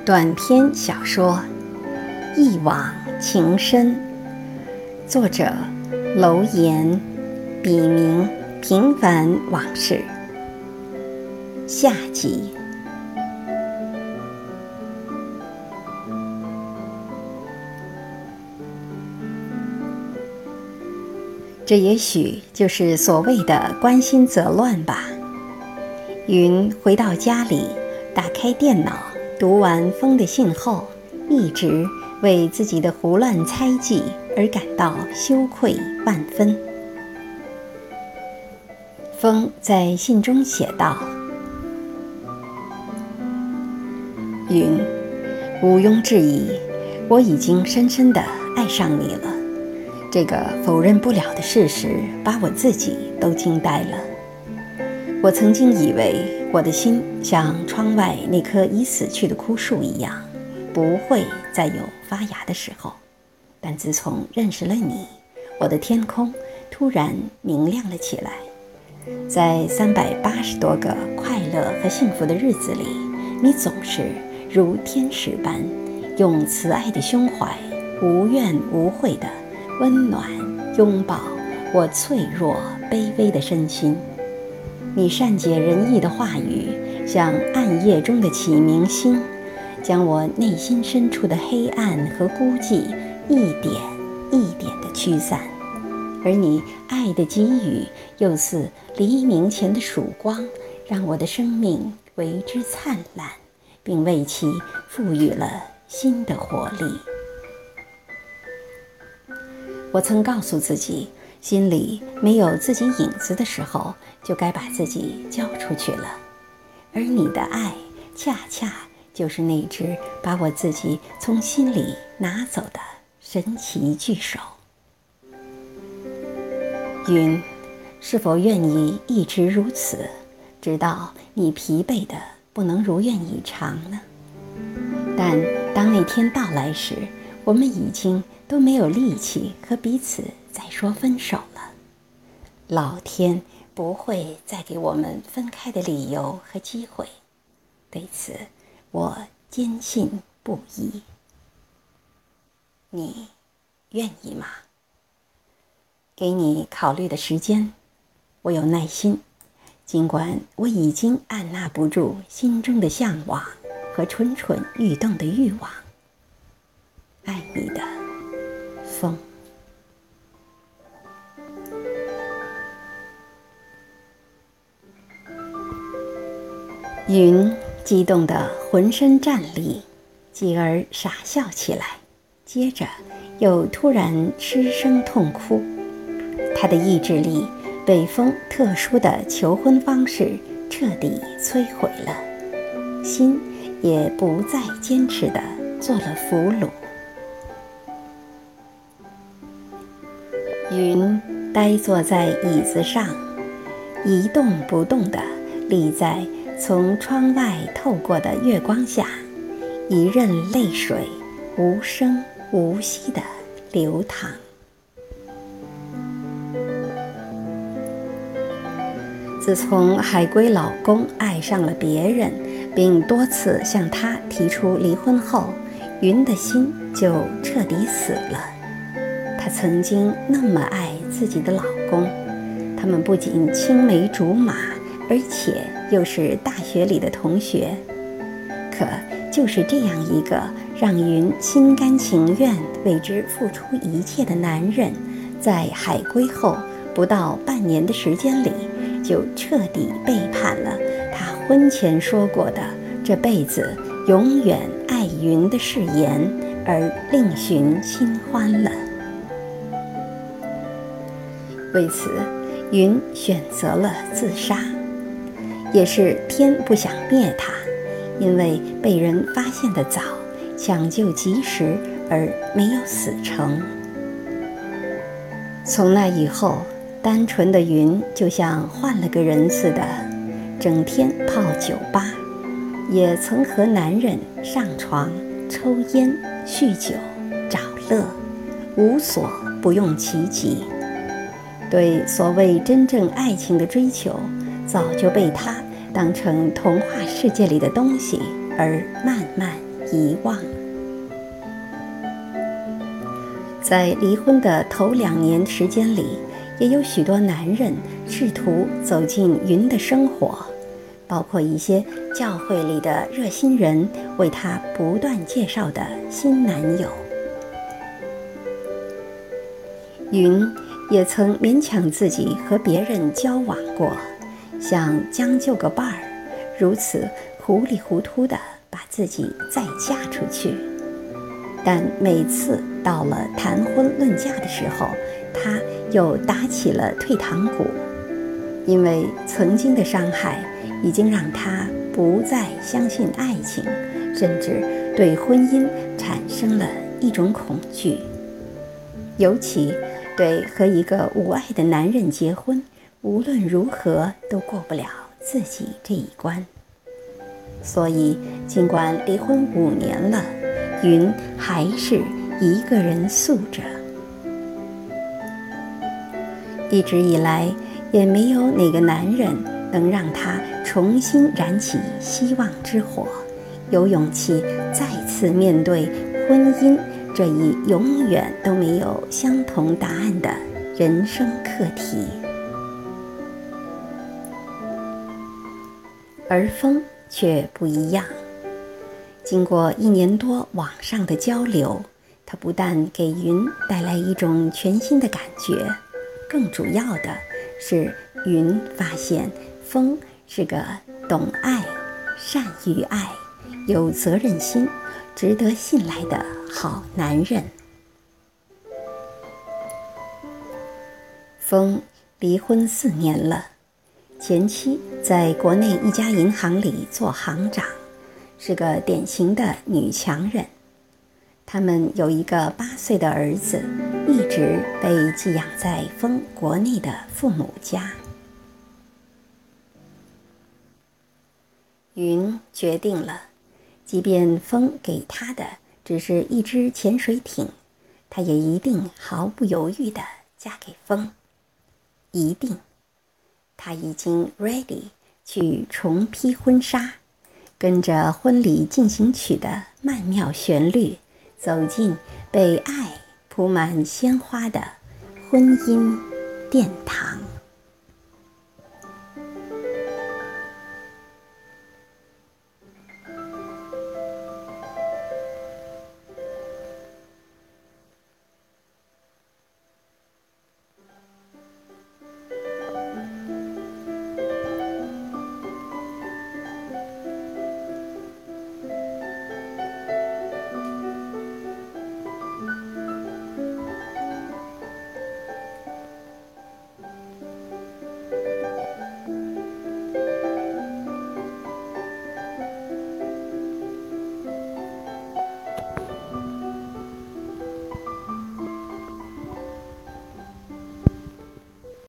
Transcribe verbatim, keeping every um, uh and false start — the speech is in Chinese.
短篇小说《一往情深》，作者楼岩，笔名平凡往事。下集。这也许就是所谓的关心则乱吧。云回到家里，打开电脑，读完风的信后，一直为自己的胡乱猜忌而感到羞愧万分。风在信中写道：云，毋庸置疑，我已经深深地爱上你了。这个否认不了的事实把我自己都惊呆了。我曾经以为我的心像窗外那棵已死去的枯树一样，不会再有发芽的时候。但自从认识了你，我的天空突然明亮了起来。在三百八十多个快乐和幸福的日子里，你总是如天使般，用慈爱的胸怀，无怨无悔地温暖拥抱我脆弱卑微的身心。你善解人意的话语像暗夜中的启明星，将我内心深处的黑暗和孤寂一点一点地驱散。而你爱的给予又似黎明前的曙光，让我的生命为之灿烂，并为其赋予了新的活力。我曾告诉自己，心里没有自己影子的时候，就该把自己交出去了。而你的爱，恰恰就是那只把我自己从心里拿走的神奇巨手。云，是否愿意一直如此，直到你疲惫的不能如愿以偿呢？但当那天到来时，我们已经都没有力气和彼此再说分手了。老天不会再给我们分开的理由和机会，对此我坚信不疑。你愿意吗？给你考虑的时间，我有耐心，尽管我已经按捺不住心中的向往和蠢蠢欲动的欲望。爱你的风。云激动得浑身战栗，继而傻笑起来，接着又突然失声痛哭。他的意志力被风特殊的求婚方式彻底摧毁了，心也不再坚持地做了俘虏。云呆坐在椅子上，一动不动地立在从窗外透过的月光下，一任泪水无声无息地流淌。自从海归老公爱上了别人，并多次向他提出离婚后，云的心就彻底死了。她曾经那么爱自己的老公，他们不仅青梅竹马，而且又是大学里的同学。可就是这样一个让云心甘情愿为之付出一切的男人，在海归后不到半年的时间里，就彻底背叛了他婚前说过的这辈子永远爱云的誓言，而另寻新欢了。为此，云选择了自杀，也是天不想灭他，因为被人发现得早，抢救及时，而没有死成。从那以后，单纯的云就像换了个人似的，整天泡酒吧，也曾和男人上床、抽烟、酗酒、找乐，无所不用其极。对所谓真正爱情的追求，早就被他当成童话世界里的东西而慢慢遗忘。在离婚的头两年时间里，也有许多男人试图走进云的生活，包括一些教会里的热心人为他不断介绍的新男友。云也曾勉强自己和别人交往过，想将就个伴儿，如此糊里糊涂地把自己再嫁出去。但每次到了谈婚论嫁的时候，他又打起了退堂鼓，因为曾经的伤害已经让他不再相信爱情，甚至对婚姻产生了一种恐惧，尤其对和一个无爱的男人结婚，无论如何都过不了自己这一关。所以尽管离婚五年了，云还是一个人宿着。一直以来，也没有哪个男人能让他重新燃起希望之火，有勇气再次面对婚姻这一永远都没有相同答案的人生课题。而风却不一样，经过一年多网上的交流，它不但给云带来一种全新的感觉，更主要的是云发现风是个懂爱、善于爱、有责任心、值得信赖的好男人。风离婚四年了，前妻在国内一家银行里做行长，是个典型的女强人。他们有一个八岁的儿子，一直被寄养在风国内的父母家。云决定了，即便风给他的只是一只潜水艇，他也一定毫不犹豫地嫁给风。一定。他已经 ready 去重披婚纱，跟着婚礼进行曲的曼妙旋律，走进被爱铺满鲜花的婚姻殿堂。